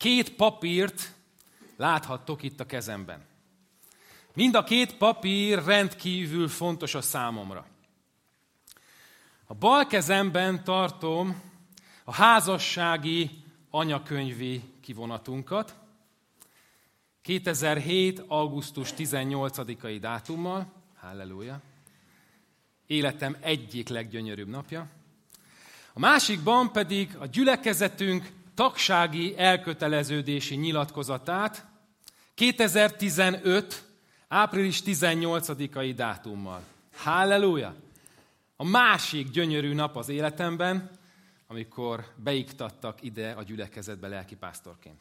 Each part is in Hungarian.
2 papírt láthattok itt a kezemben. Mind a 2 papír rendkívül fontos a számomra. A bal kezemben tartom a házassági anyakönyvi kivonatunkat, 2007. augusztus 18-ai dátummal, halleluja, életem egyik leggyönyörűbb napja. A másikban pedig a gyülekezetünk tagsági elköteleződési nyilatkozatát 2015. április 18-ai dátummal. Halleluja! A másik gyönyörű nap az életemben, amikor beiktattak ide a gyülekezetbe lelkipásztorként.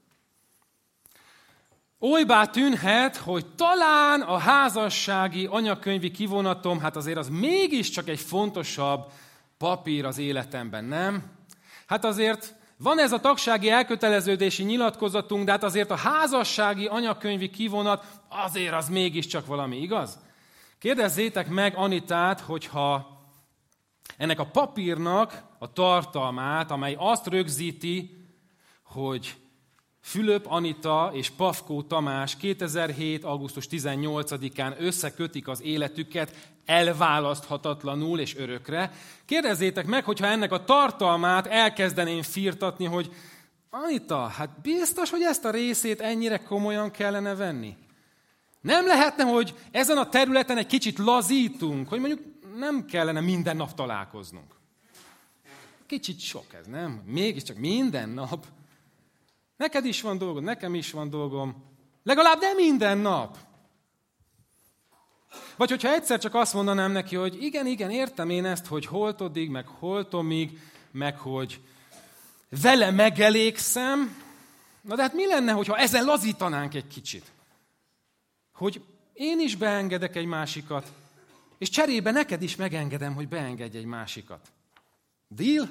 Olybá tűnhet, hogy talán a házassági anyakönyvi kivonatom, hát azért az mégiscsak egy fontosabb papír az életemben, nem? Hát azért van ez a tagsági elköteleződési nyilatkozatunk, de hát azért a házassági anyakönyvi kivonat azért az mégiscsak valami, igaz? Kérdezzétek meg Anitát, hogyha ennek a papírnak a tartalmát, amely azt rögzíti, hogy Fülöp Anita és Pafkó Tamás 2007. augusztus 18-án összekötik az életüket elválaszthatatlanul és örökre. Kérdezzétek meg, hogyha ennek a tartalmát elkezdeném firtatni, hogy Anita, hát biztos, hogy ezt a részét ennyire komolyan kellene venni? Nem lehetne, hogy ezen a területen egy kicsit lazítunk, hogy mondjuk nem kellene minden nap találkoznunk. Kicsit sok ez, nem? Mégiscsak minden nap. Neked is van dolgod, nekem is van dolgom. Legalább nem minden nap. Vagy hogyha egyszer csak azt mondanám neki, hogy igen, értem én ezt, hogy holtodig, meg holtomig, meg hogy vele megelégszem. Na de hát mi lenne, hogyha ezen lazítanánk egy kicsit? Hogy én is beengedek egy másikat, és cserébe neked is megengedem, hogy beengedj egy másikat. Deal?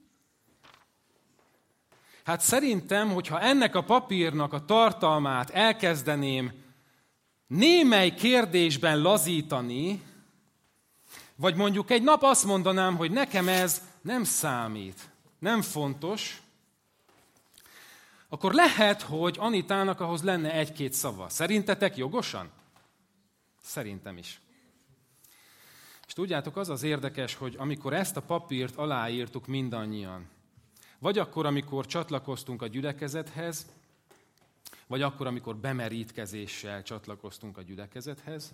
Hát szerintem, hogyha ennek a papírnak a tartalmát elkezdeném némely kérdésben lazítani, vagy mondjuk egy nap azt mondanám, hogy nekem ez nem számít, nem fontos, akkor lehet, hogy Anitának ahhoz lenne 1-2 szava. Szerintetek jogosan? Szerintem is. És tudjátok, az az érdekes, hogy amikor ezt a papírt aláírtuk mindannyian, vagy akkor, amikor csatlakoztunk a gyülekezethez, vagy akkor, amikor bemerítkezéssel csatlakoztunk a gyülekezethez,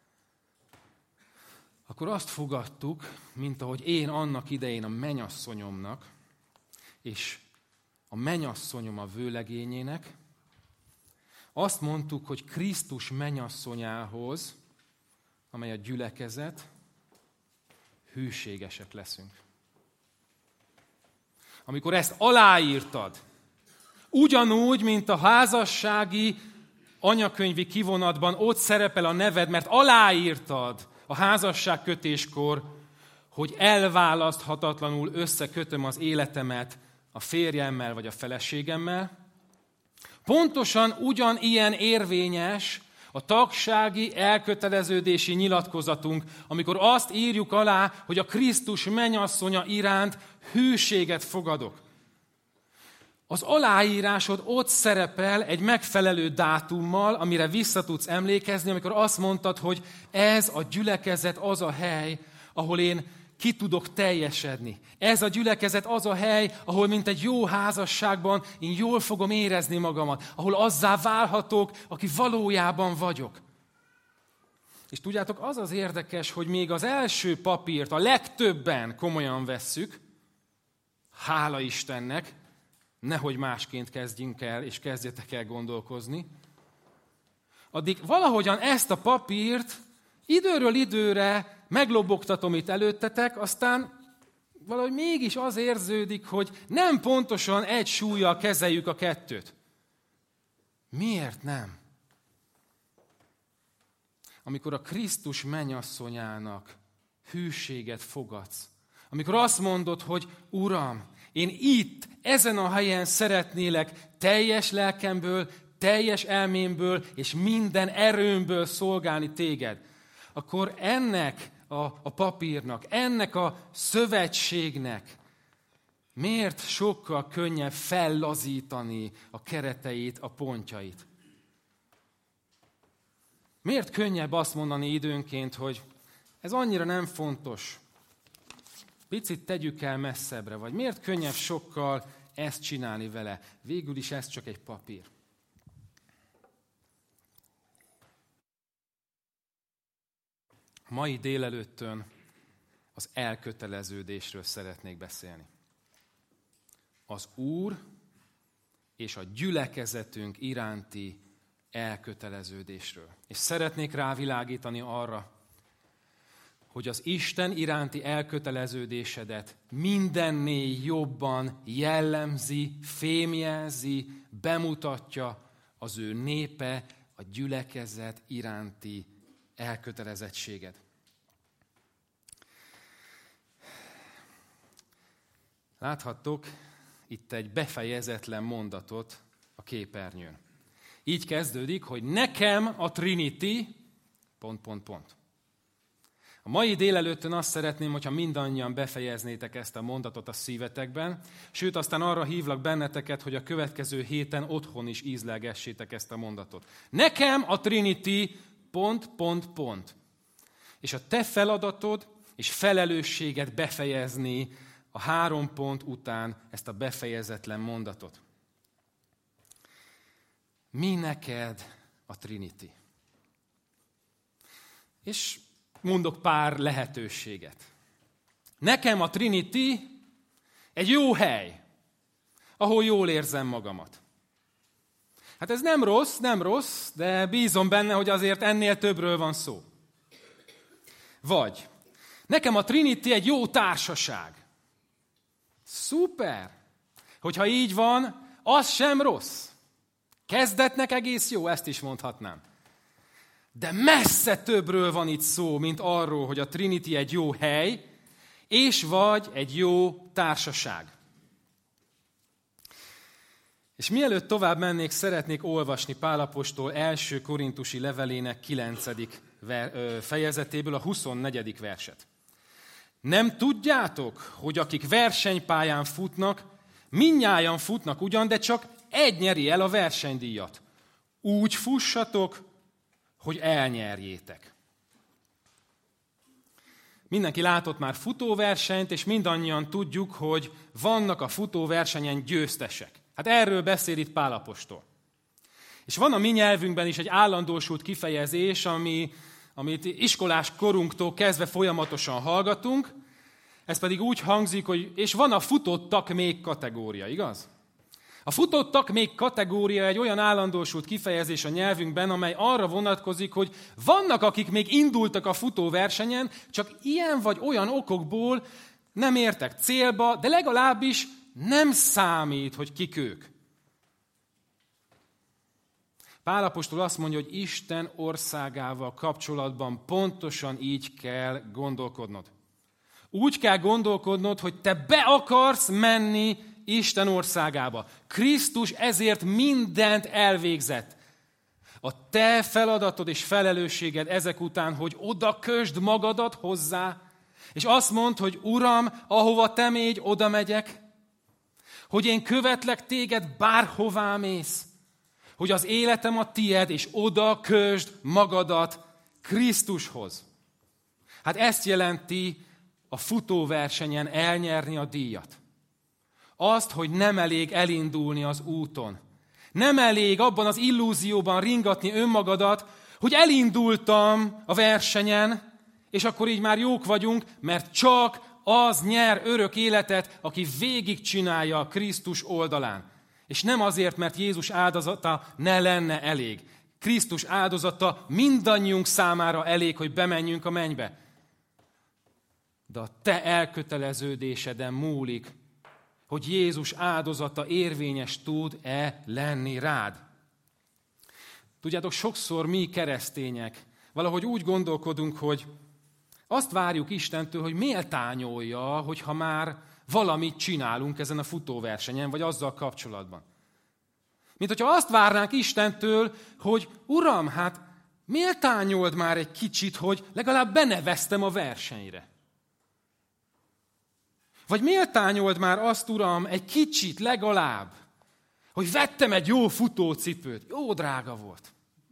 akkor azt fogadtuk, mint ahogy én annak idején a mennyasszonyomnak, és a mennyasszonyom a vőlegényének, azt mondtuk, hogy Krisztus mennyasszonyához, amely a gyülekezet, hűségesek leszünk. Amikor ezt aláírtad, ugyanúgy, mint a házassági anyakönyvi kivonatban ott szerepel a neved, mert aláírtad a házasságkötéskor, hogy elválaszthatatlanul összekötöm az életemet a férjemmel vagy a feleségemmel, pontosan ugyanilyen érvényes a tagsági elköteleződési nyilatkozatunk, amikor azt írjuk alá, hogy a Krisztus mennyasszonya iránt hűséget fogadok. Az aláírásod ott szerepel egy megfelelő dátummal, amire vissza tudsz emlékezni, amikor azt mondtad, hogy ez a gyülekezet az a hely, ahol én ki tudok teljesedni. Ez a gyülekezet az a hely, ahol mint egy jó házasságban én jól fogom érezni magamat, ahol azzá válhatok, aki valójában vagyok. És tudjátok, az az érdekes, hogy még az első papírt a legtöbben komolyan vesszük, hála Istennek, nehogy másként kezdjünk el, és kezdjetek el gondolkozni, addig valahogyan ezt a papírt időről időre meglobogtatom itt előttetek, aztán valahogy mégis az érződik, hogy nem pontosan egy súllyal kezeljük a kettőt. Miért nem? Amikor a Krisztus mennyasszonyának hűséget fogadsz, amikor azt mondod, hogy Uram, én itt, ezen a helyen szeretnélek teljes lelkemből, teljes elmémből és minden erőmből szolgálni téged, akkor ennek a papírnak, ennek a szövetségnek Miért sokkal könnyebb fellazítani a kereteit, a pontjait? Miért könnyebb azt mondani időnként, hogy ez annyira nem fontos, picit tegyük el messzebbre, vagy miért könnyebb sokkal ezt csinálni vele? Végül is ez csak egy papír. Mai délelőttön az elköteleződésről szeretnék beszélni. Az Úr és a gyülekezetünk iránti elköteleződésről. És szeretnék rávilágítani arra, hogy az Isten iránti elköteleződésedet mindennél jobban jellemzi, fémjelzi, bemutatja az ő népe, a gyülekezet iránti elkötelezettséged. Láthattok itt egy befejezetlen mondatot a képernyőn. Így kezdődik, hogy nekem a Trinity... A mai délelőttön azt szeretném, hogyha mindannyian befejeznétek ezt a mondatot a szívetekben, sőt, aztán arra hívlak benneteket, hogy a következő héten otthon is ízlelgessétek ezt a mondatot. Nekem a Trinity... És a te feladatod és felelősséged befejezni a 3 pont után ezt a befejezetlen mondatot. Mi neked a Trinity? És mondok pár lehetőséget. Nekem a Trinity egy jó hely, ahol jól érzem magamat. Hát ez nem rossz, de bízom benne, hogy azért ennél többről van szó. Vagy, nekem a Trinity egy jó társaság. Szuper! Hogyha így van, az sem rossz. Kezdetnek egész jó, ezt is mondhatnám. De messze többről van itt szó, mint arról, hogy a Trinity egy jó hely, és vagy egy jó társaság. És mielőtt tovább mennék, szeretnék olvasni Pál apostol első korintusi levelének 9. fejezetéből a 24. verset. Nem tudjátok, hogy akik versenypályán futnak, mindnyájan futnak ugyan, de csak egy nyeri el a versenydíjat. Úgy fussatok, hogy elnyerjétek. Mindenki látott már futóversenyt, és mindannyian tudjuk, hogy vannak a futóversenyen győztesek. Hát erről beszél itt Pál apostol. És van a mi nyelvünkben is egy állandósult kifejezés, amit iskolás korunktól kezdve folyamatosan hallgatunk. Ez pedig úgy hangzik, hogy és van a futottak még kategória, igaz? A futottak még kategória egy olyan állandósult kifejezés a nyelvünkben, amely arra vonatkozik, hogy vannak, akik még indultak a futóversenyen, csak ilyen vagy olyan okokból nem értek célba, de legalábbis nem számít, hogy kik ők. Pál apostol azt mondja, hogy Isten országával kapcsolatban pontosan így kell gondolkodnod. Úgy kell gondolkodnod, hogy te be akarsz menni Isten országába. Krisztus ezért mindent elvégzett. A te feladatod és felelősséged ezek után, hogy oda kösd magadat hozzá, és azt mondd, hogy Uram, ahova te mégy, oda megyek, hogy én követlek téged, bárhová mész, hogy az életem a tied, és oda kösd magadat Krisztushoz. Hát ezt jelenti a futóversenyen elnyerni a díjat. Azt, hogy nem elég elindulni az úton. Nem elég abban az illúzióban ringatni önmagadat, hogy elindultam a versenyen, és akkor így már jók vagyunk, mert csak az nyer örök életet, aki végigcsinálja a Krisztus oldalán. És nem azért, mert Jézus áldozata ne lenne elég. Krisztus áldozata mindannyiunk számára elég, hogy bemenjünk a mennybe. De a te elköteleződéseden múlik, hogy Jézus áldozata érvényes tud-e lenni rád. Tudjátok, sokszor mi keresztények valahogy úgy gondolkodunk, hogy azt várjuk Istentől, hogy méltányolja, hogyha már valamit csinálunk ezen a futóversenyen, vagy azzal kapcsolatban. Mint hogyha azt várnánk Istentől, hogy Uram, hát méltányold már egy kicsit, hogy legalább beneveztem a versenyre. Vagy méltányold már azt, Uram, egy kicsit legalább, hogy vettem egy jó futócipőt, jó drága volt.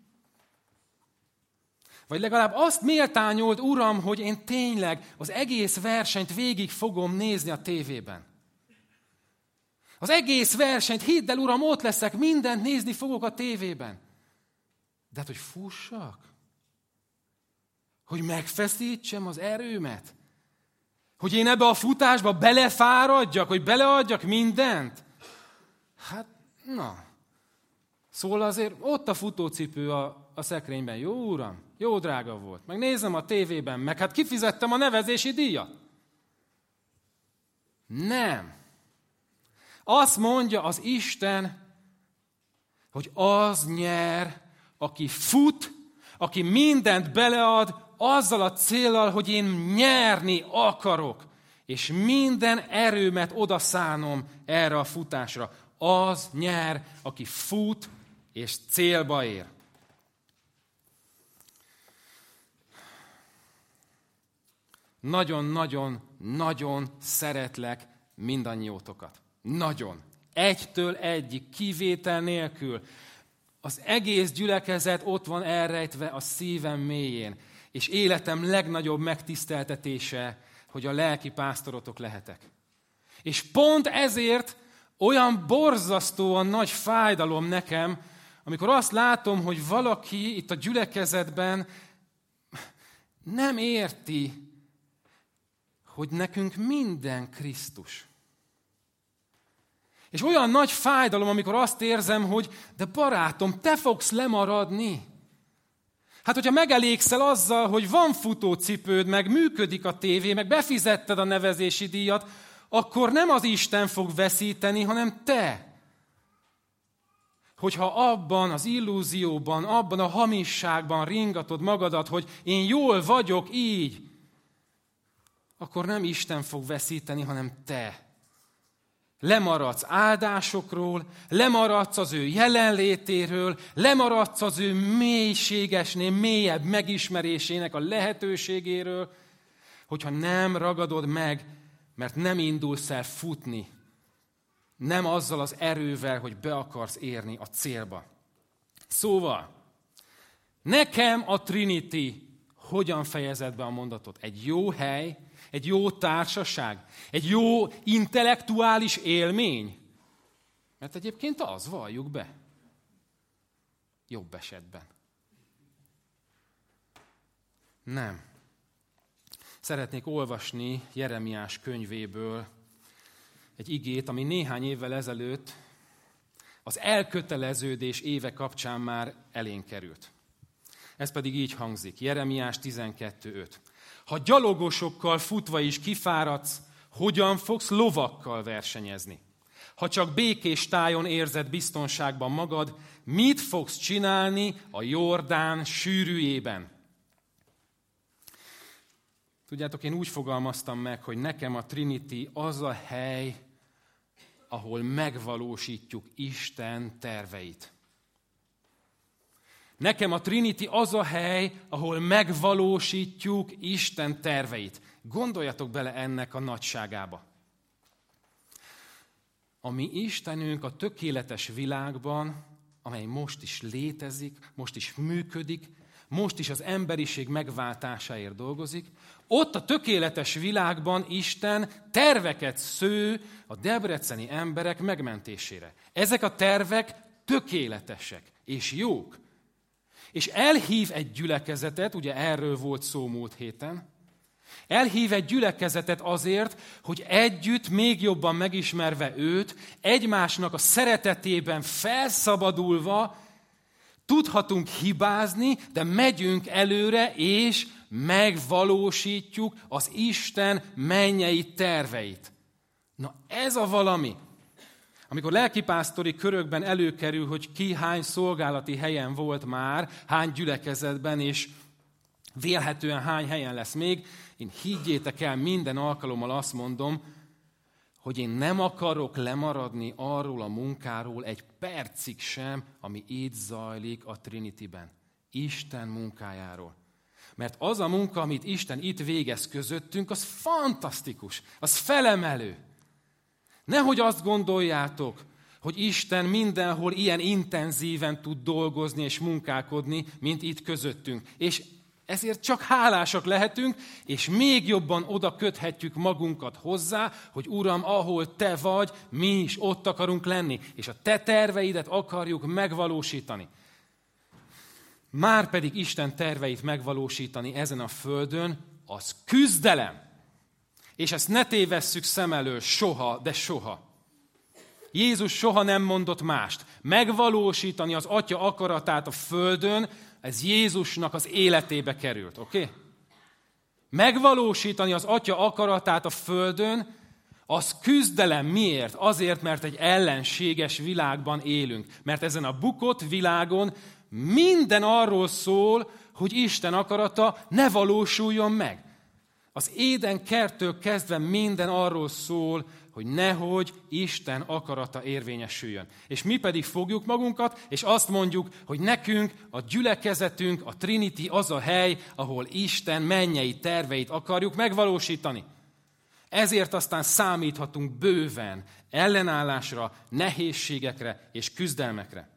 Vagy legalább azt méltányold, Uram, hogy én tényleg az egész versenyt végig fogom nézni a tévében. Az egész versenyt, hidd el, Uram, ott leszek, mindent nézni fogok a tévében. De hát, hogy fussak? Hogy megfeszítsem az erőmet? Hogy én ebbe a futásba belefáradjak, hogy beleadjak mindent? Hát, na. Szóval azért ott a futócipő a szekrényben. Jó, Uram, jó drága volt. Meg nézem a tévében, meg hát kifizettem a nevezési díjat. Nem. Azt mondja az Isten, hogy az nyer, aki fut, aki mindent belead, azzal a céllal, hogy én nyerni akarok, és minden erőmet odaszánom erre a futásra. Az nyer, aki fut, és célba ér. Nagyon-nagyon-nagyon szeretlek mindannyiótokat. Nagyon. Egytől egyig, kivétel nélkül. Az egész gyülekezet ott van elrejtve a szívem mélyén. És életem legnagyobb megtiszteltetése, hogy a lelki pásztorotok lehetek. És pont ezért olyan borzasztóan nagy fájdalom nekem, amikor azt látom, hogy valaki itt a gyülekezetben nem érti, hogy nekünk minden Krisztus. És olyan nagy fájdalom, amikor azt érzem, hogy de barátom, te fogsz lemaradni. Hát, hogyha megelégszel azzal, hogy van futócipőd, meg működik a tévé, meg befizetted a nevezési díjat, akkor nem az Isten fog veszíteni, hanem te. Hogyha abban az illúzióban, abban a hamisságban ringatod magadat, hogy én jól vagyok így, akkor nem Isten fog veszíteni, hanem te. Lemaradsz áldásokról, lemaradsz az ő jelenlétéről, lemaradsz az ő mélységesnél mélyebb megismerésének a lehetőségéről, hogyha nem ragadod meg, mert nem indulsz el futni, nem azzal az erővel, hogy be akarsz érni a célba. Szóval, nekem a Trinity hogyan fejezett be a mondatot? Egy jó hely, egy jó társaság, egy jó intellektuális élmény. Mert egyébként az, valljuk be. Jobb esetben. Nem. Szeretnék olvasni Jeremiás könyvéből egy igét, ami néhány évvel ezelőtt az elköteleződés éve kapcsán már elénk került. Ez pedig így hangzik, Jeremiás 12.5. Ha gyalogosokkal futva is kifáradsz, hogyan fogsz lovakkal versenyezni? Ha csak békés tájon érzed biztonságban magad, mit fogsz csinálni a Jordán sűrűjében? Tudjátok, én úgy fogalmaztam meg, hogy nekem a Trinity az a hely, ahol megvalósítjuk Isten terveit. Nekem a Trinity az a hely, ahol megvalósítjuk Isten terveit. Gondoljatok bele ennek a nagyságába. A mi Istenünk a tökéletes világban, amely most is létezik, most is működik, most is az emberiség megváltásáért dolgozik, ott a tökéletes világban Isten terveket sző a debreceni emberek megmentésére. Ezek a tervek tökéletesek és jók. És elhív egy gyülekezetet, ugye erről volt szó múlt héten, elhív egy gyülekezetet azért, hogy együtt, még jobban megismerve őt, egymásnak a szeretetében felszabadulva tudhatunk hibázni, de megyünk előre, és megvalósítjuk az Isten mennyei terveit. Na ez a valami. Amikor lelkipásztori körökben előkerül, hogy ki hány szolgálati helyen volt már, hány gyülekezetben, és vélhetően hány helyen lesz még, én higgyétek el, minden alkalommal azt mondom, hogy én nem akarok lemaradni arról a munkáról egy percig sem, ami itt zajlik a Trinityben. Isten munkájáról. Mert az a munka, amit Isten itt végez közöttünk, az fantasztikus, az felemelő. Nehogy azt gondoljátok, hogy Isten mindenhol ilyen intenzíven tud dolgozni és munkálkodni, mint itt közöttünk. És ezért csak hálásak lehetünk, és még jobban oda köthetjük magunkat hozzá, hogy Uram, ahol Te vagy, mi is ott akarunk lenni, és a Te terveidet akarjuk megvalósítani. Márpedig Isten terveit megvalósítani ezen a földön, az küzdelem. És ezt ne tévesszük szem elől soha, de soha. Jézus soha nem mondott mást. Megvalósítani az Atya akaratát a földön, ez Jézusnak az életébe került, oké? Megvalósítani az Atya akaratát a földön, az küzdelem. Miért? Azért, mert egy ellenséges világban élünk. Mert ezen a bukott világon minden arról szól, hogy Isten akarata ne valósuljon meg. Az Éden kerttől kezdve minden arról szól, hogy nehogy Isten akarata érvényesüljön. És mi pedig fogjuk magunkat, és azt mondjuk, hogy nekünk a gyülekezetünk, a Trinity az a hely, ahol Isten mennyei terveit akarjuk megvalósítani. Ezért aztán számíthatunk bőven ellenállásra, nehézségekre és küzdelmekre.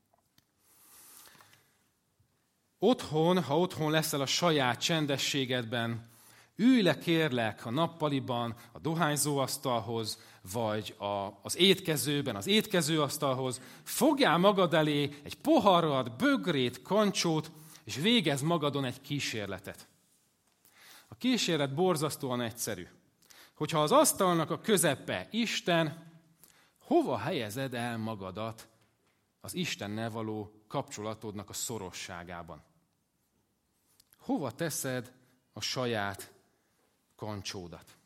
Otthon, ha otthon leszel a saját csendességedben, ülj le kérlek a nappaliban, a dohányzóasztalhoz, vagy az étkezőben, az étkezőasztalhoz, fogjál magad elé egy poharat, bögrét, kancsót, és végezz magadon egy kísérletet. A kísérlet borzasztóan egyszerű. Hogyha az asztalnak a közepe Isten, hova helyezed el magadat az Istennel való kapcsolatodnak a szorosságában? Hova teszed a saját kancsódat?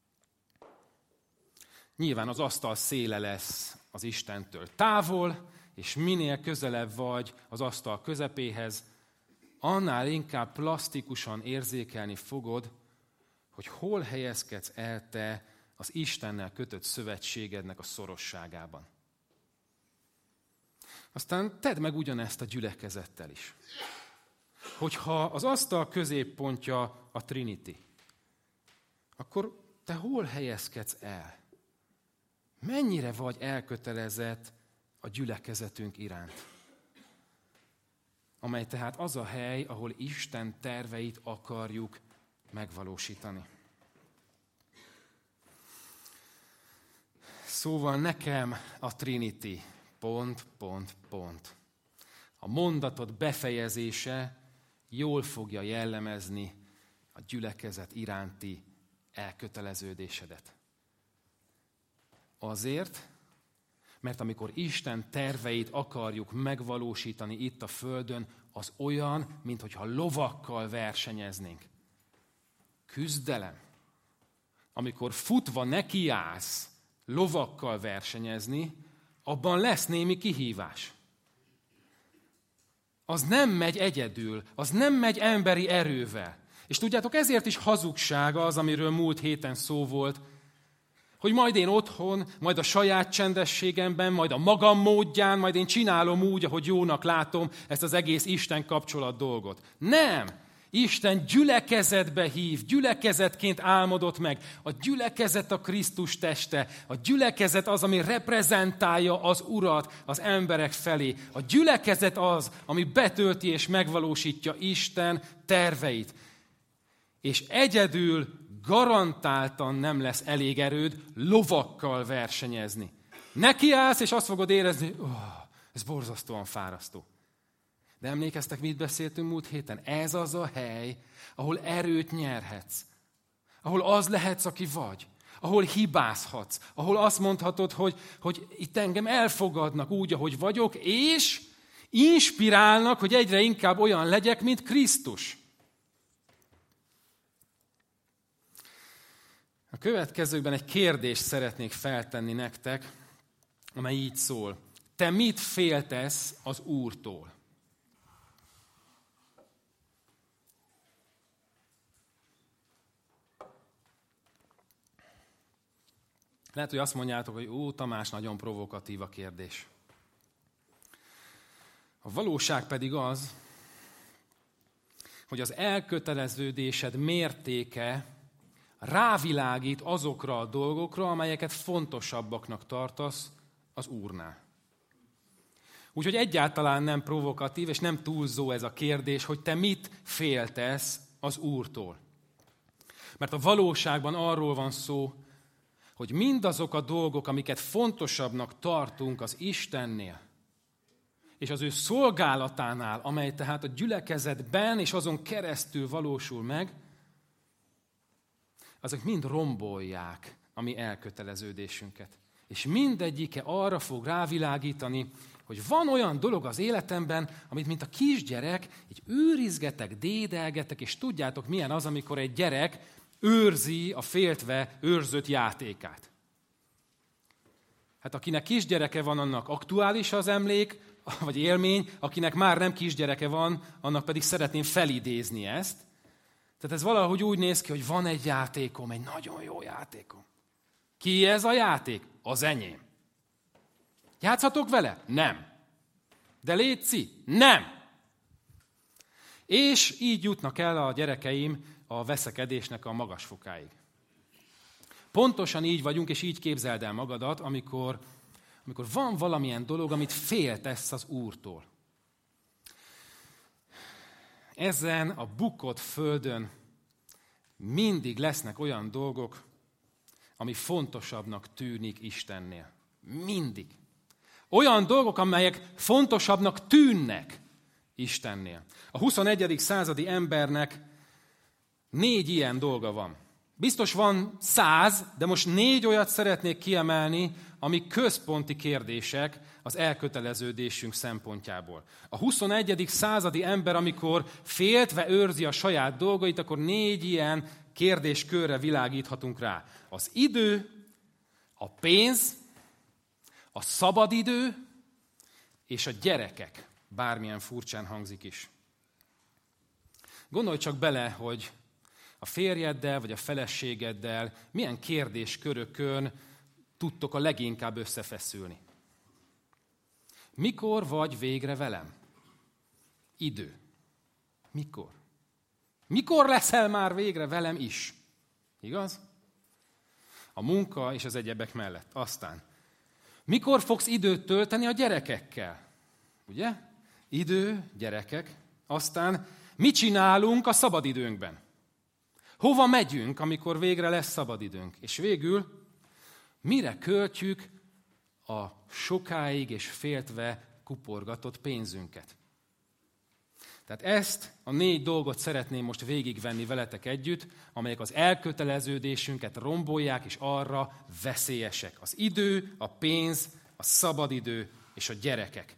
Nyilván az asztal széle lesz az Istentől távol, és minél közelebb vagy az asztal közepéhez, annál inkább plastikusan érzékelni fogod, hogy hol helyezkedsz el te az Istennel kötött szövetségednek a szorosságában. Aztán tedd meg ugyanezt a gyülekezettel is. Hogyha az asztal középpontja a Trinity, akkor te hol helyezkedsz el? Mennyire vagy elkötelezett a gyülekezetünk iránt? Amely tehát az a hely, ahol Isten terveit akarjuk megvalósítani. Szóval nekem a Trinity, ... A mondatot befejezése jól fogja jellemezni a gyülekezet iránti elköteleződésedet. Azért, mert amikor Isten terveit akarjuk megvalósítani itt a földön, az olyan, minthogyha lovakkal versenyeznénk. Küzdelem. Amikor futva nekiállsz lovakkal versenyezni, abban lesz némi kihívás. Az nem megy egyedül, az nem megy emberi erővel. És tudjátok, ezért is hazugság az, amiről múlt héten szó volt, hogy majd én otthon, majd a saját csendességemben, majd a magam módján, majd én csinálom úgy, ahogy jónak látom ezt az egész Isten kapcsolat dolgot. Nem! Isten gyülekezetbe hív, gyülekezetként álmodott meg. A gyülekezet a Krisztus teste. A gyülekezet az, ami reprezentálja az Urat az emberek felé. A gyülekezet az, ami betölti és megvalósítja Isten terveit. És egyedül garantáltan nem lesz elég erőd lovakkal versenyezni. Nekiállsz, és azt fogod érezni, ez borzasztóan fárasztó. De emlékeztek, mit beszéltünk múlt héten? Ez az a hely, ahol erőt nyerhetsz. Ahol az lehetsz, aki vagy. Ahol hibázhatsz. Ahol azt mondhatod, hogy itt engem elfogadnak úgy, ahogy vagyok, és inspirálnak, hogy egyre inkább olyan legyek, mint Krisztus. A következőkben egy kérdést szeretnék feltenni nektek, amely így szól. Te mit féltesz az Úrtól? Lehet, hogy azt mondjátok, hogy Tamás, nagyon provokatív a kérdés. A valóság pedig az, hogy az elköteleződésed mértéke rávilágít azokra a dolgokra, amelyeket fontosabbaknak tartasz az Úrnál. Úgyhogy egyáltalán nem provokatív, és nem túlzó ez a kérdés, hogy te mit féltesz az Úrtól. Mert a valóságban arról van szó, hogy mindazok a dolgok, amiket fontosabbnak tartunk az Istennél, és az ő szolgálatánál, amely tehát a gyülekezetben és azon keresztül valósul meg, azok mind rombolják a mi elköteleződésünket. És mindegyike arra fog rávilágítani, hogy van olyan dolog az életemben, amit mint a kisgyerek, így őrizgetek, dédelgetek, és tudjátok milyen az, amikor egy gyerek őrzi a féltve őrzött játékát. Hát akinek kisgyereke van, annak aktuális az emlék, vagy élmény, akinek már nem kisgyereke van, annak pedig szeretném felidézni ezt. Tehát ez valahogy úgy néz ki, hogy van egy játékom, egy nagyon jó játékom. Ki ez a játék? Az enyém. Játszhatok vele? Nem. De létszi? Nem. És így jutnak el a gyerekeim a veszekedésnek a magas fokáig. Pontosan így vagyunk, és így képzeld el magadat, amikor van valamilyen dolog, amit féltesz az Úrtól. Ezen a bukott földön mindig lesznek olyan dolgok, ami fontosabbnak tűnik Istennél. Mindig. Olyan dolgok, amelyek fontosabbnak tűnnek Istennél. A 21. századi embernek 4 ilyen dolga van. Biztos van 100, de most 4 olyat szeretnék kiemelni, amik központi kérdések az elköteleződésünk szempontjából. A 21. századi ember, amikor féltve őrzi a saját dolgait, akkor 4 ilyen kérdéskörre világíthatunk rá. Az idő, a pénz, a szabadidő és a gyerekek. Bármilyen furcsán hangzik is. Gondolj csak bele, hogy a férjeddel vagy a feleségeddel milyen kérdéskörökön tudtok a leginkább összefeszülni. Mikor vagy végre velem? Idő. Mikor? Mikor leszel már végre velem is? Igaz? A munka és az egyebek mellett. Aztán, mikor fogsz időt tölteni a gyerekekkel? Ugye? Idő, gyerekek. Aztán, mit csinálunk a szabadidőnkben? Hova megyünk, amikor végre lesz szabadidőnk? És végül, mire költjük a sokáig és féltve kuporgatott pénzünket? Tehát ezt a 4 dolgot szeretném most végigvenni veletek együtt, amelyek az elköteleződésünket rombolják, és arra veszélyesek. Az idő, a pénz, a szabadidő és a gyerekek.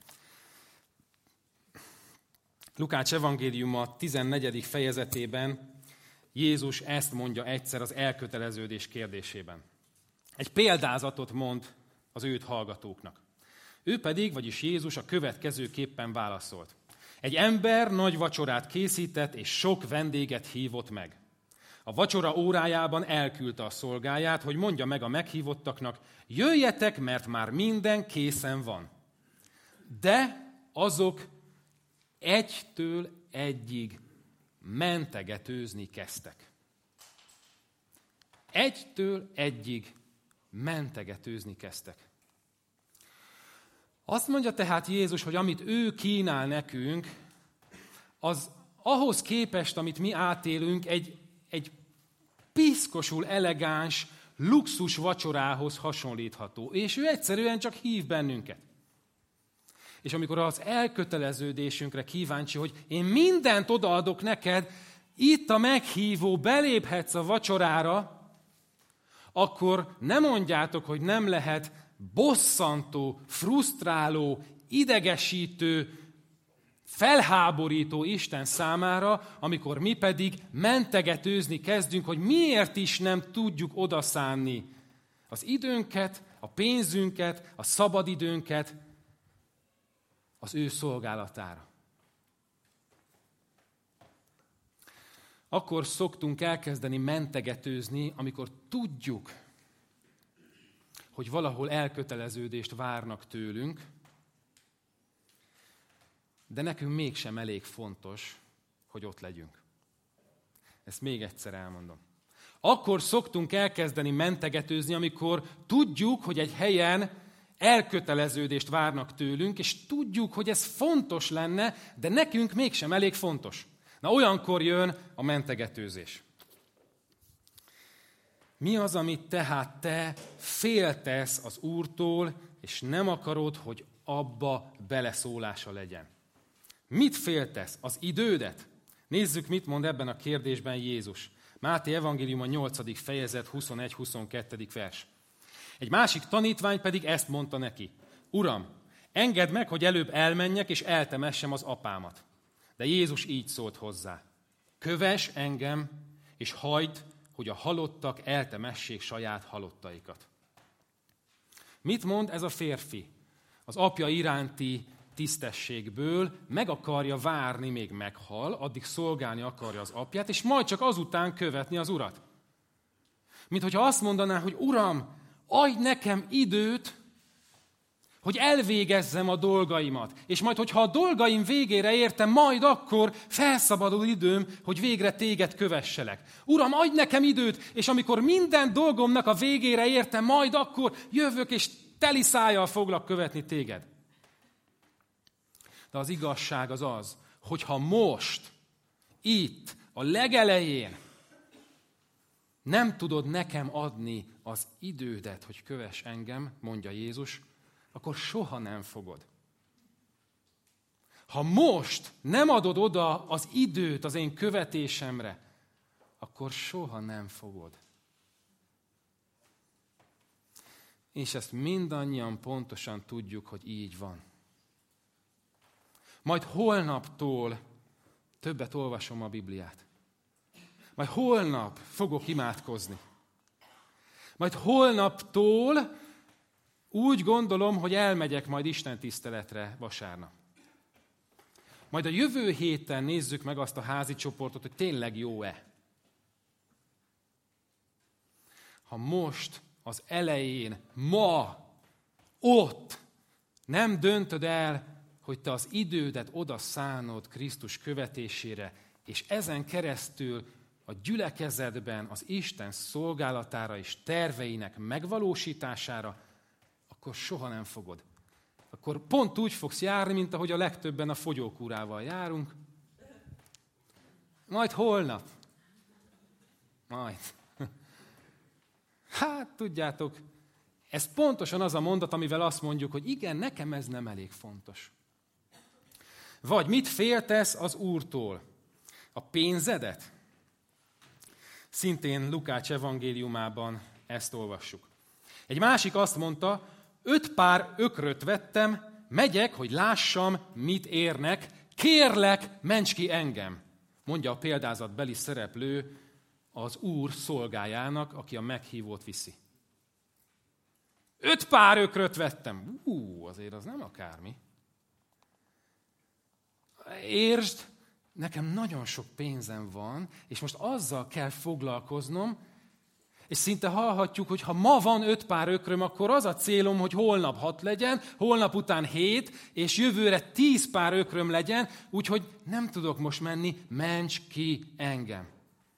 Lukács evangéliuma 14. fejezetében Jézus ezt mondja egyszer az elköteleződés kérdésében. Egy példázatot mond az őt hallgatóknak. Ő pedig, vagyis Jézus a következőképpen válaszolt. Egy ember nagy vacsorát készített, és sok vendéget hívott meg. A vacsora órájában elküldte a szolgáját, hogy mondja meg a meghívottaknak, jöjjetek, mert már minden készen van. De azok egytől egyig mentegetőzni kezdtek. Egytől egyig mentegetőzni kezdtek. Azt mondja tehát Jézus, hogy amit ő kínál nekünk, az ahhoz képest, amit mi átélünk, egy piszkosul elegáns, luxus vacsorához hasonlítható. És ő egyszerűen csak hív bennünket. És amikor az elköteleződésünkre kíváncsi, hogy én mindent odaadok neked, itt a meghívó, beléphetsz a vacsorára, akkor nem mondjátok, hogy nem lehet bosszantó, frusztráló, idegesítő, felháborító Isten számára, amikor mi pedig mentegetőzni kezdünk, hogy miért is nem tudjuk odaszánni az időnket, a pénzünket, a szabadidőnket az ő szolgálatára. Akkor szoktunk elkezdeni mentegetőzni, amikor tudjuk, hogy valahol elköteleződést várnak tőlünk, de nekünk mégsem elég fontos, hogy ott legyünk. Ezt még egyszer elmondom. Akkor szoktunk elkezdeni mentegetőzni, amikor tudjuk, hogy egy helyen elköteleződést várnak tőlünk, és tudjuk, hogy ez fontos lenne, de nekünk mégsem elég fontos. Na, olyankor jön a mentegetőzés. Mi az, amit tehát te féltesz az Úrtól, és nem akarod, hogy abba beleszólása legyen? Mit féltesz? Az idődet? Nézzük, mit mond ebben a kérdésben Jézus. Máté evangélium a 8. fejezet 21-22. vers. Egy másik tanítvány pedig ezt mondta neki. Uram, engedd meg, hogy előbb elmenjek, és eltemessem az apámat. De Jézus így szólt hozzá. Kövess engem, és hagyd, hogy a halottak eltemessék saját halottaikat. Mit mond ez a férfi? Az apja iránti tisztességből meg akarja várni, még meghal, addig szolgálni akarja az apját, és majd csak azután követni az Urat. Mint hogyha azt mondaná, hogy Uram, adj nekem időt, hogy elvégezzem a dolgaimat. És majd, hogyha a dolgaim végére értem, majd akkor felszabadul időm, hogy végre téged kövesselek. Uram, adj nekem időt, és amikor minden dolgomnak a végére értem, majd akkor jövök, és teli szájjal foglak követni téged. De az igazság az az, hogyha most, itt, a legelején nem tudod nekem adni az idődet, hogy kövess engem, mondja Jézus, akkor soha nem fogod. Ha most nem adod oda az időt az én követésemre, akkor soha nem fogod. És ezt mindannyian pontosan tudjuk, hogy így van. Majd holnaptól többet olvasom a Bibliát. Majd holnap fogok imádkozni. Majd holnaptól úgy gondolom, hogy elmegyek majd Isten tiszteletre vasárnap. Majd a jövő héten nézzük meg azt a házi csoportot, hogy tényleg jó-e. Ha most, az elején, ma, ott nem döntöd el, hogy te az idődet oda szánod Krisztus követésére, és ezen keresztül a gyülekezetben az Isten szolgálatára és terveinek megvalósítására, akkor soha nem fogod. Akkor pont úgy fogsz járni, mint ahogy a legtöbben a fogyókúrával járunk. Majd holnap. Majd. Hát, tudjátok, ez pontosan az a mondat, amivel azt mondjuk, hogy igen, nekem ez nem elég fontos. Vagy mit féltesz az Úrtól? A pénzedet? Szintén Lukács evangéliumában ezt olvassuk. Egy másik azt mondta, 5 pár ökröt vettem, megyek, hogy lássam, mit érnek, kérlek, ments ki engem, mondja a példázatbeli szereplő az Úr szolgájának, aki a meghívót viszi. 5 pár ökröt vettem. Azért az nem akármi. Értsd, nekem nagyon sok pénzem van, és most azzal kell foglalkoznom, és szinte hallhatjuk, hogy ha ma van 5 pár ökröm, akkor az a célom, hogy holnap 6 legyen, holnap után 7, és jövőre 10 pár ökröm legyen, úgyhogy nem tudok most menni, ments ki engem.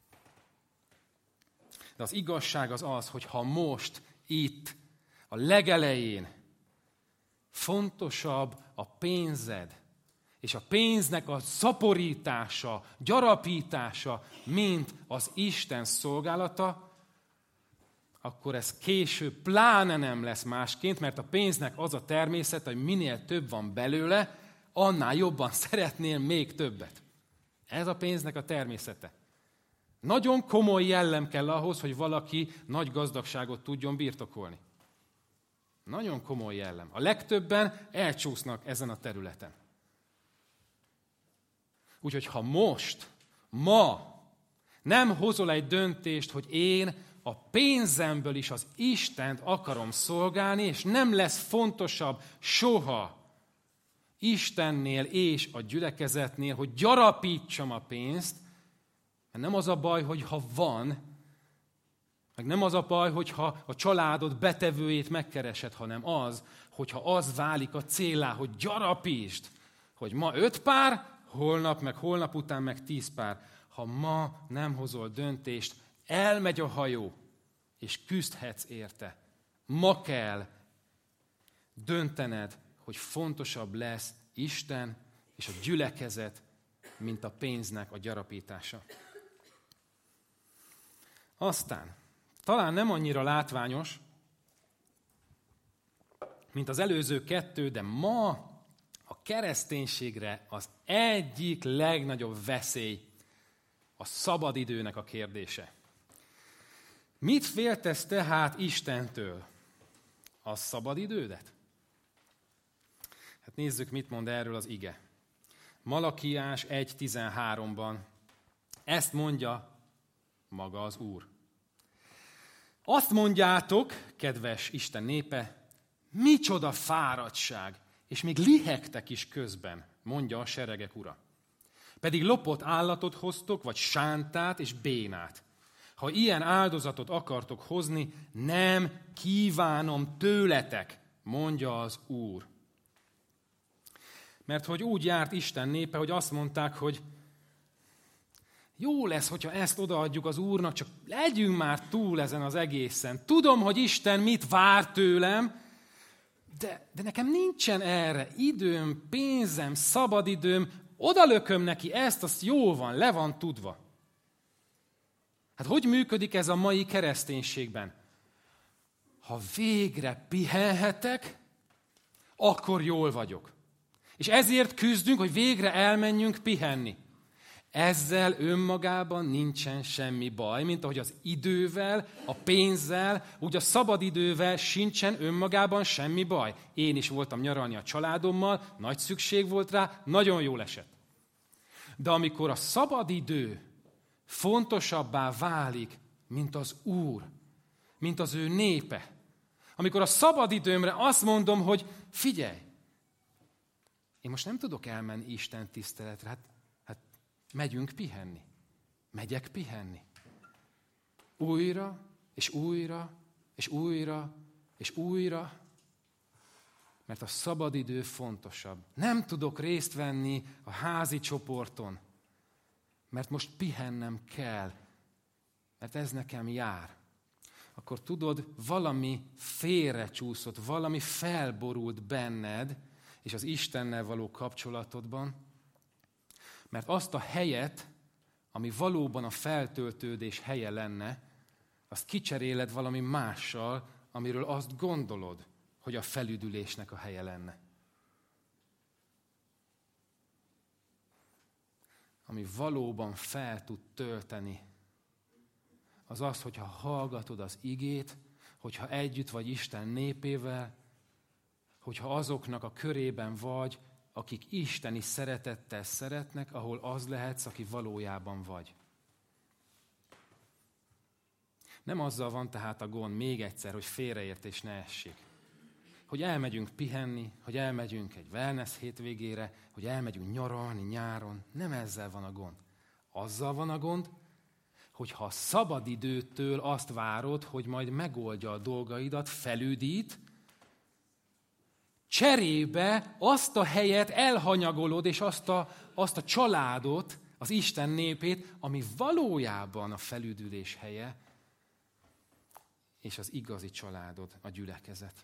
De az igazság az az, hogy ha most, itt, a legelején fontosabb a pénzed, és a pénznek a szaporítása, gyarapítása, mint az Isten szolgálata, akkor ez később pláne nem lesz másként, mert a pénznek az a természete, hogy minél több van belőle, annál jobban szeretnél még többet. Ez a pénznek a természete. Nagyon komoly jellem kell ahhoz, hogy valaki nagy gazdagságot tudjon birtokolni. Nagyon komoly jellem. A legtöbben elcsúsznak ezen a területen. Úgyhogy ha most, ma nem hozol egy döntést, hogy én a pénzemből is az Istent akarom szolgálni, és nem lesz fontosabb soha Istennél és a gyülekezetnél, hogy gyarapítsam a pénzt, mert nem az a baj, hogyha van, meg nem az a baj, hogyha a családod betevőjét megkeresed, hanem az, hogyha az válik a célá, hogy gyarapítsd, hogy ma 5 pár, holnap, meg holnap után, meg 10 pár. ha ma nem hozol döntést, elmegy a hajó, és küzdhetsz érte. Ma kell döntened, hogy fontosabb lesz Isten és a gyülekezet, mint a pénznek a gyarapítása. Aztán, talán nem annyira látványos, mint az előző kettő, de ma a kereszténységre az egyik legnagyobb veszély a szabadidőnek a kérdése. Mit féltesz tehát Istentől? A szabadidődet? Hát nézzük, mit mond erről az ige. Malakiás 1.13-ban ezt mondja maga az Úr. Azt mondjátok, kedves Isten népe, micsoda fáradtság, és még lihegtek is közben, mondja a seregek Ura. Pedig lopott állatot hoztok, vagy sántát és bénát. Ha ilyen áldozatot akartok hozni, nem kívánom tőletek, mondja az Úr. Mert hogy úgy járt Isten népe, hogy azt mondták, hogy jó lesz, hogyha ezt odaadjuk az Úrnak, csak legyünk már túl ezen az egészen. Tudom, hogy Isten mit vár tőlem, de nekem nincsen erre időm, pénzem, szabadidőm, odalököm neki ezt, azt jó van, le van tudva. Hát hogy működik ez a mai kereszténységben? Ha végre pihenhetek, akkor jól vagyok. És ezért küzdünk, hogy végre elmenjünk pihenni. Ezzel önmagában nincsen semmi baj, mint ahogy az idővel, a pénzzel, úgy a szabadidővel sincsen önmagában semmi baj. Én is voltam nyaralni a családommal, nagy szükség volt rá, nagyon jól esett. De amikor a szabadidő fontosabbá válik, mint az Úr, mint az ő népe, amikor a szabadidőmre azt mondom, hogy figyelj, én most nem tudok elmenni Isten tiszteletre, hát megyünk pihenni. Megyek pihenni. Újra, és újra, és újra, és újra, mert a szabadidő fontosabb. Nem tudok részt venni a házi csoporton, mert most pihennem kell, mert ez nekem jár. Akkor tudod, valami félrecsúszott, valami felborult benned, és az Istennel való kapcsolatodban, mert azt a helyet, ami valóban a feltöltődés helye lenne, azt kicseréled valami mással, amiről azt gondolod, hogy a felüdülésnek a helye lenne. Ami valóban fel tud tölteni, az az, hogyha hallgatod az igét, hogyha együtt vagy Isten népével, hogyha azoknak a körében vagy, akik isteni szeretettel szeretnek, ahol az lehetsz, aki valójában vagy. Nem azzal van tehát a gond, még egyszer, hogy félreértés ne essék. Hogy elmegyünk pihenni, hogy elmegyünk egy wellness hétvégére, hogy elmegyünk nyaralni nyáron. Nem ezzel van a gond. Azzal van a gond, hogy ha a szabadidőtől azt várod, hogy majd megoldja a dolgaidat, felüdít, cserébe azt a helyet elhanyagolod, és azt a családot, az Isten népét, ami valójában a felüdülés helye, és az igazi családod, a gyülekezet.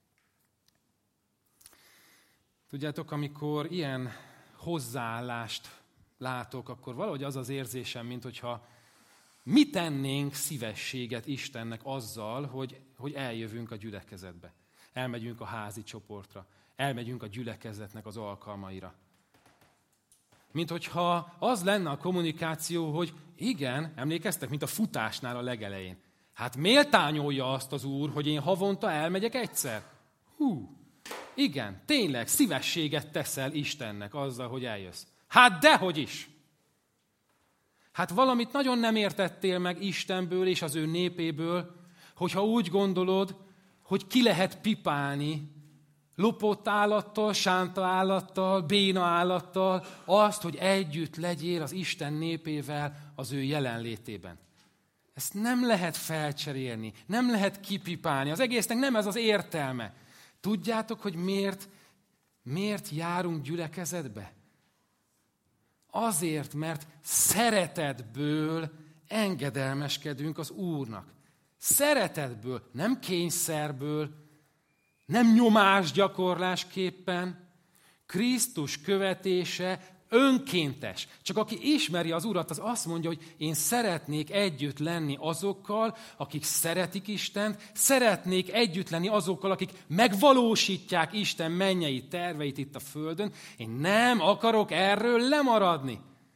Tudjátok, amikor ilyen hozzáállást látok, akkor valahogy az az érzésem, minthogyha mi tennénk szívességet Istennek azzal, hogy eljövünk a gyülekezetbe. Elmegyünk a házi csoportra, elmegyünk a gyülekezetnek az alkalmaira. Minthogyha az lenne a kommunikáció, hogy igen, emlékeztek, mint a futásnál a legelején. Hát méltányolja azt az Úr, hogy én havonta elmegyek egyszer? Igen, tényleg szívességet teszel Istennek azzal, hogy eljössz. Hát dehogy is! Hát valamit nagyon nem értettél meg Istenből és az ő népéből, hogyha úgy gondolod, hogy ki lehet pipálni lopott állattal, sánta állattal, béna állattal azt, hogy együtt legyél az Isten népével az ő jelenlétében. Ezt nem lehet felcserélni, nem lehet kipipálni. Az egésznek nem ez az értelme. Tudjátok, hogy miért járunk gyülekezetbe? Azért, mert szeretetből engedelmeskedünk az Úrnak. Szeretetből, nem kényszerből, nem nyomásgyakorlásképpen. Krisztus követése önkéntes. Csak aki ismeri az Urat, az azt mondja, hogy én szeretnék együtt lenni azokkal, akik szeretik Istent, szeretnék együtt lenni azokkal, akik megvalósítják Isten mennyei terveit itt a földön. Én nem akarok erről lemaradni.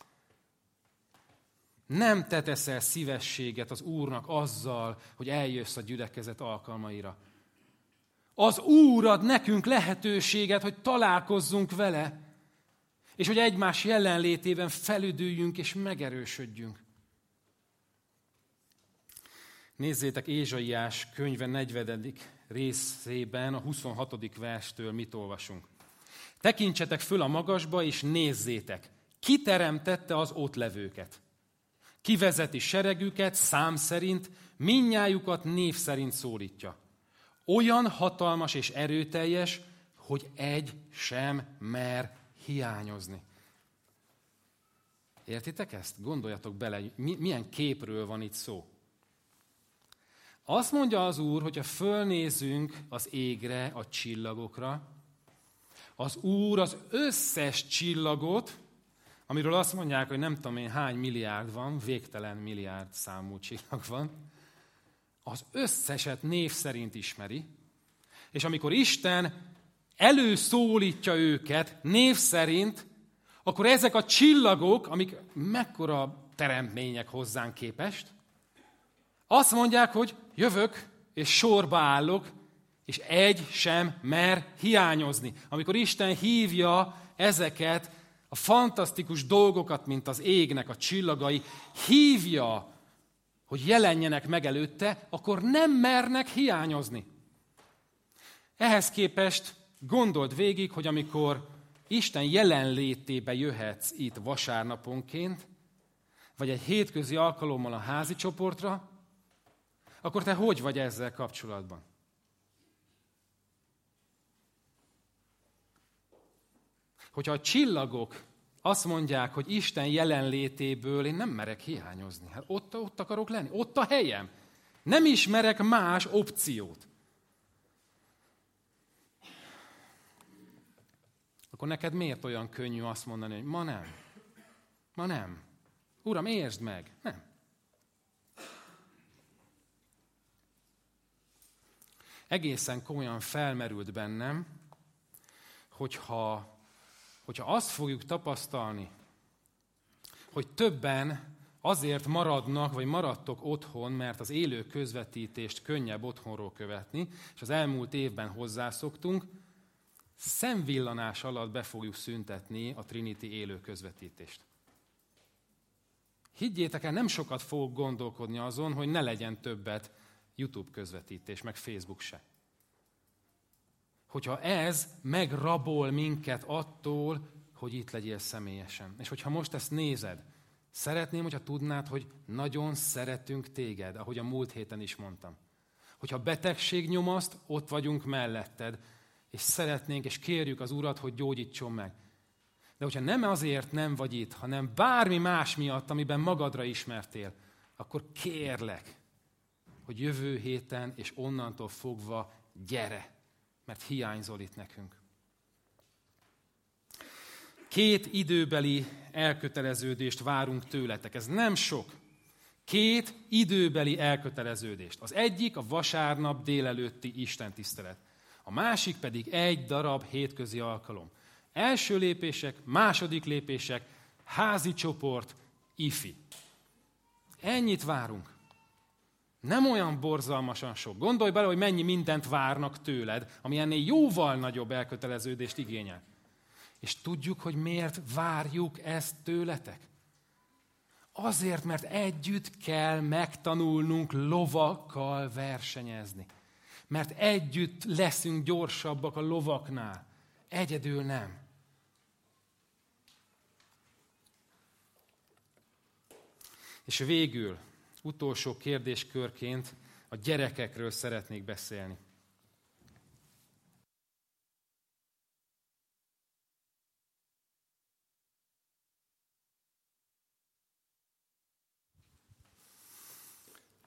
Nem te teszel szívességet az Úrnak azzal, hogy eljössz a gyülekezet alkalmaira. Az Úr ad nekünk lehetőséget, hogy találkozzunk vele, és hogy egymás jelenlétében felüdüljünk és megerősödjünk. Nézzétek, Ézsaiás könyve 40. részében, a 26. verstől mit olvasunk. Tekintsetek föl a magasba, és nézzétek, ki teremtette az ott levőket. Ki vezeti seregüket szám szerint, mindnyájukat név szerint szólítja. Olyan hatalmas és erőteljes, hogy egy sem mer hiányozni. Értitek ezt? Gondoljatok bele, milyen képről van itt szó. Azt mondja az Úr, hogyha fölnézünk az égre, a csillagokra, az Úr az összes csillagot, amiről azt mondják, hogy nem tudom én hány milliárd van, végtelen milliárd számú csillag van, az összeset név szerint ismeri, és amikor Isten előszólítja őket név szerint, akkor ezek a csillagok, amik mekkora teremtmények hozzánk képest, azt mondják, hogy jövök, és sorba állok, és egy sem mer hiányozni. Amikor Isten hívja ezeket a fantasztikus dolgokat, mint az égnek a csillagai, hívja, hogy jelenjenek meg előtte, akkor nem mernek hiányozni. Ehhez képest gondold végig, hogy amikor Isten jelenlétébe jöhetsz itt vasárnaponként, vagy egy hétközi alkalommal a házi csoportra, akkor te hogy vagy ezzel kapcsolatban? Hogyha a csillagok azt mondják, hogy Isten jelenlétéből én nem merek hiányozni, hát ott akarok lenni, ott a helyem. Nem ismerek más opciót. Akkor neked miért olyan könnyű azt mondani, hogy ma nem? Ma nem. Uram, értsd meg. Nem. Egészen komolyan felmerült bennem, hogyha azt fogjuk tapasztalni, hogy többen azért maradnak, vagy maradtok otthon, mert az élő közvetítést könnyebb otthonról követni, és az elmúlt évben hozzászoktunk, szemvillanás alatt be fogjuk szüntetni a Trinity élő közvetítést. Higgyétek el, nem sokat fogok gondolkodni azon, hogy ne legyen többet YouTube közvetítés, meg Facebook se. Hogyha ez megrabol minket attól, hogy itt legyél személyesen. És hogyha most ezt nézed, szeretném, hogyha tudnád, hogy nagyon szeretünk téged, ahogy a múlt héten is mondtam. Hogyha betegség nyomaszt, ott vagyunk melletted, és szeretnénk, és kérjük az Urat, hogy gyógyítson meg. De hogyha nem azért nem vagy itt, hanem bármi más miatt, amiben magadra ismertél, akkor kérlek, hogy jövő héten és onnantól fogva gyere, mert hiányzol itt nekünk. 2 időbeli elköteleződést várunk tőletek. Ez nem sok. 2 időbeli elköteleződést. Az egyik a vasárnap délelőtti istentisztelet. A másik pedig 1 darab hétközi alkalom. Első lépések, második lépések, házi csoport, ifi. Ennyit várunk. Nem olyan borzalmasan sok. Gondolj bele, hogy mennyi mindent várnak tőled, ami ennél jóval nagyobb elköteleződést igényel. És tudjuk, hogy miért várjuk ezt tőletek? Azért, mert együtt kell megtanulnunk lovakkal versenyezni. Mert együtt leszünk gyorsabbak a lovaknál. Egyedül nem. És végül, utolsó kérdéskörként a gyerekekről szeretnék beszélni.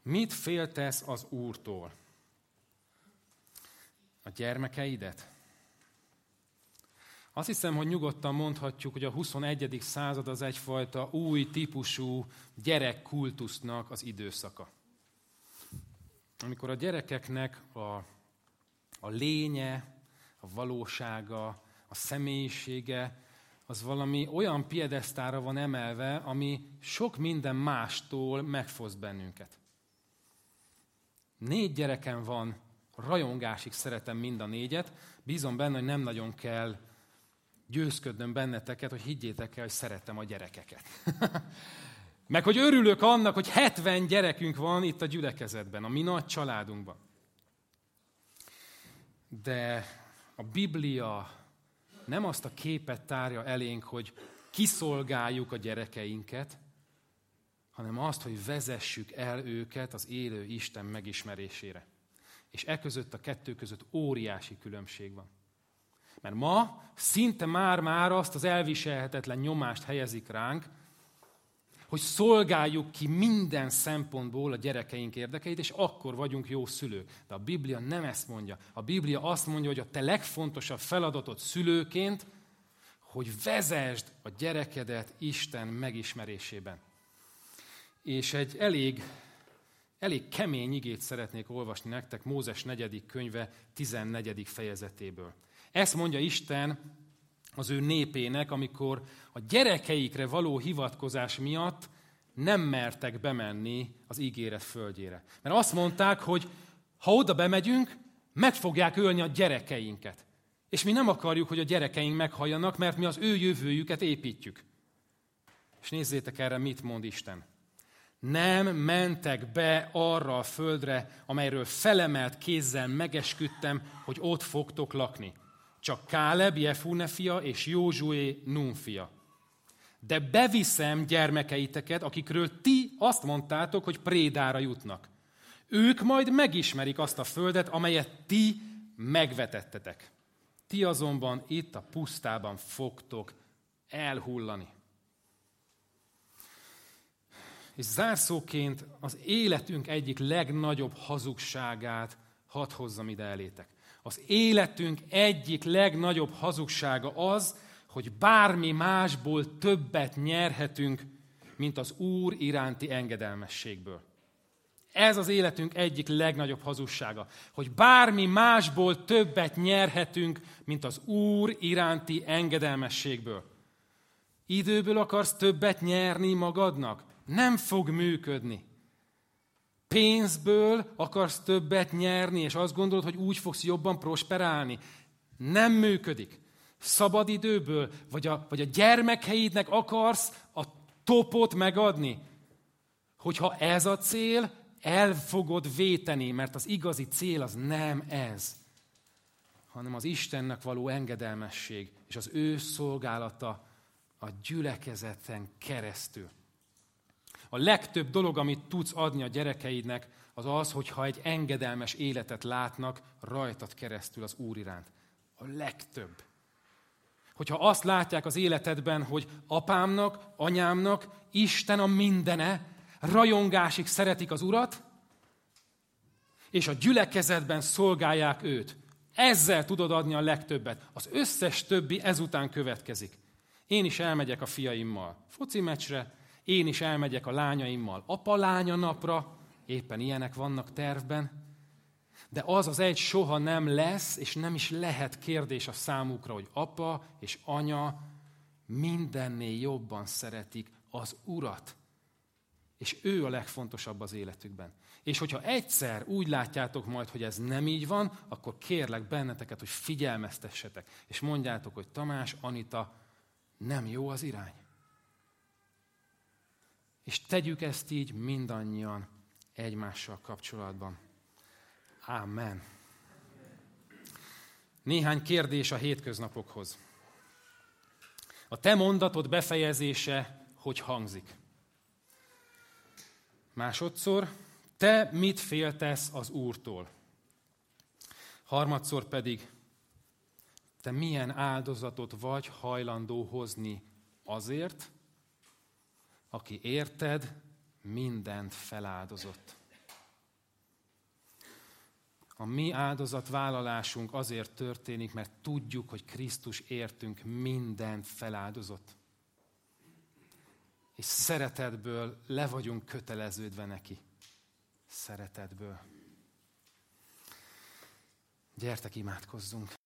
Mit féltesz az Úrtól? A gyermekeidet? Azt hiszem, hogy nyugodtan mondhatjuk, hogy a 21. század az egyfajta új típusú gyerekkultusznak az időszaka. Amikor a gyerekeknek a lénye, a valósága, a személyisége, az valami olyan piedesztára van emelve, ami sok minden mástól megfoszt bennünket. 4 gyerekem van, rajongásig szeretem mind a 4, bízom benne, hogy nem nagyon kell győzködnöm benneteket, hogy higgyétek el, hogy szeretem a gyerekeket. Meg hogy örülök annak, hogy 70 gyerekünk van itt a gyülekezetben, a mi nagy családunkban. De a Biblia nem azt a képet tárja elénk, hogy kiszolgáljuk a gyerekeinket, hanem azt, hogy vezessük el őket az élő Isten megismerésére. És között a 2 között óriási különbség van. Mert ma szinte már azt az elviselhetetlen nyomást helyezik ránk, hogy szolgáljuk ki minden szempontból a gyerekeink érdekeit, és akkor vagyunk jó szülők. De a Biblia nem ezt mondja. A Biblia azt mondja, hogy a te legfontosabb feladatod szülőként, hogy vezesd a gyerekedet Isten megismerésében. És egy elég kemény igét szeretnék olvasni nektek Mózes 4. könyve 14. fejezetéből. Ezt mondja Isten az ő népének, amikor a gyerekeikre való hivatkozás miatt nem mertek bemenni az ígéret földjére. Mert azt mondták, hogy ha oda bemegyünk, meg fogják ölni a gyerekeinket. És mi nem akarjuk, hogy a gyerekeink meghalljanak, mert mi az ő jövőjüket építjük. És nézzétek erre, mit mond Isten. Nem mentek be arra a földre, amelyről felemelt kézzel megesküdtem, hogy ott fogtok lakni. Csak Káleb, Jefune fia és Józsué, Nun fia. De beviszem gyermekeiteket, akikről ti azt mondtátok, hogy prédára jutnak. Ők majd megismerik azt a földet, amelyet ti megvetettetek. Ti azonban itt a pusztában fogtok elhullani. És zárszóként az életünk egyik legnagyobb hazugságát hadd hozzam ide elétek. Az életünk egyik legnagyobb hazugsága az, hogy bármi másból többet nyerhetünk, mint az Úr iránti engedelmességből. Ez az életünk egyik legnagyobb hazugsága, hogy bármi másból többet nyerhetünk, mint az Úr iránti engedelmességből. Időből akarsz többet nyerni magadnak? Nem fog működni. Pénzből akarsz többet nyerni, és azt gondolod, hogy úgy fogsz jobban prosperálni. Nem működik. Szabadidőből, vagy a gyermekeidnek akarsz a topot megadni. Hogyha ez a cél, el fogod véteni, mert az igazi cél az nem ez, hanem az Istennek való engedelmesség, és az ő szolgálata a gyülekezeten keresztül. A legtöbb dolog, amit tudsz adni a gyerekeidnek, az az, hogyha egy engedelmes életet látnak rajtad keresztül az Úr iránt. A legtöbb. Hogyha azt látják az életedben, hogy apámnak, anyámnak Isten a mindene, rajongásig szeretik az Urat, és a gyülekezetben szolgálják őt. Ezzel tudod adni a legtöbbet. Az összes többi ezután következik. Én is elmegyek a fiaimmal foci meccsre, én is elmegyek a lányaimmal apa-lánya napra, éppen ilyenek vannak tervben, de az egy soha nem lesz, és nem is lehet kérdés a számukra, hogy apa és anya mindennél jobban szeretik az Urat. És ő a legfontosabb az életükben. És hogyha egyszer úgy látjátok majd, hogy ez nem így van, akkor kérlek benneteket, hogy figyelmeztessetek, és mondjátok, hogy Tamás, Anita, nem jó az irány. És tegyük ezt így mindannyian egymással kapcsolatban. Ámen. Néhány kérdés a hétköznapokhoz. A te mondatod befejezése hogy hangzik? Másodszor, te mit féltesz az Úrtól? Harmadszor pedig, te milyen áldozatot vagy hajlandó hozni azért, aki érted mindent feláldozott. A mi áldozatvállalásunk azért történik, mert tudjuk, hogy Krisztus értünk mindent feláldozott. És szeretetből le vagyunk köteleződve neki. Szeretetből. Gyertek, imádkozzunk!